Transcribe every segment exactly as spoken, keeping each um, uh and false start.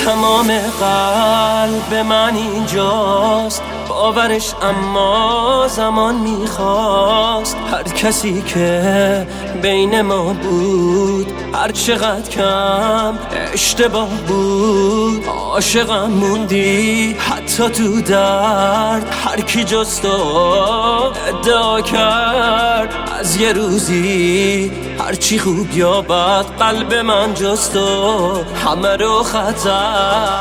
تمام قلب من اینجاست، باورش اما زمان میخواست. هر کسی که بین ما بود هر چقدر کم اشتباه بود، عاشقم موندی حتی تو درد. هر کی جز تو ادعا کرد از یه روزی هرچی خوب یا بد، قلب من جز تو همه رو خطر.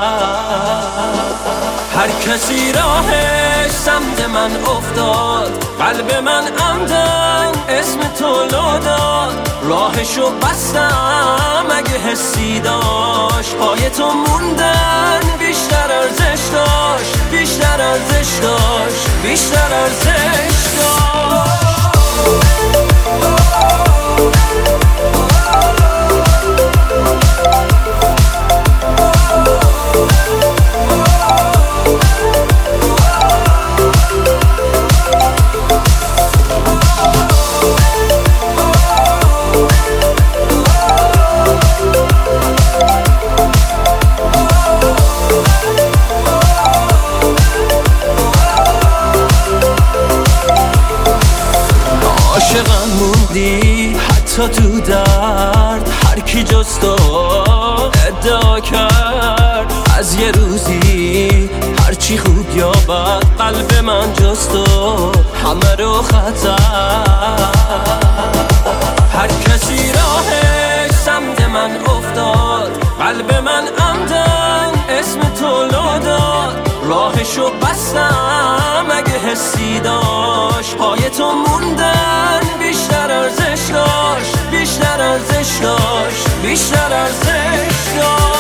هر کسی راهش سمت من افتاد، قلب من عمدن اسم تو لو داد. راهشو بستم اگه حسی داشت، پای تو موندن بیشتر ارزش داشت، بیشتر ارزش داشت، بیشتر ارزش داشت. عاشقم موندی حتی تو درد. هر کی جز تو ادعا کرد از یه روزی هرچی خوب یا بد، قلب من جز تو همه رو خطر. هر کسی راهش سمت من افتاد، قلب من عمدن اسم تو لو داد. راهشو بستم اگه حسی داشت، پای تو موندن بیشتر ارزش داشت، بیشتر ارزش داشت، بیشتر ارزش داشت.